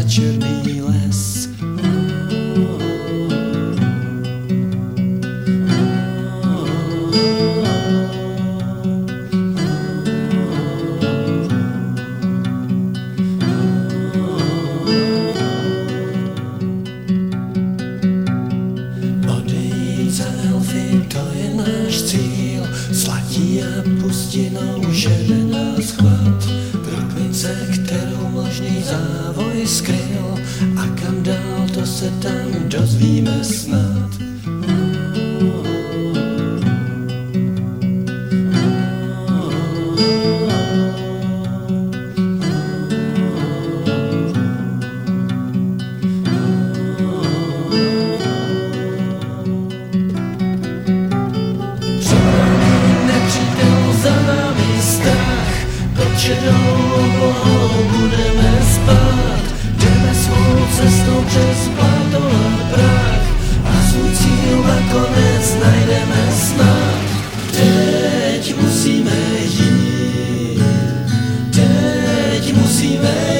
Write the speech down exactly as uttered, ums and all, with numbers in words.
černý les. Odejít za elfy, to je náš cíl, sladí a pustinou žene nás chvat. Proklice, kterou možný závoj skryl, a kam dál, to se tam dozvíme snad. Černou oblohou budeme spát, jdeme svou cestou přes pláto a prach a svůj cíl nakonec najdeme snad. Teď musíme jít, teď musíme jít.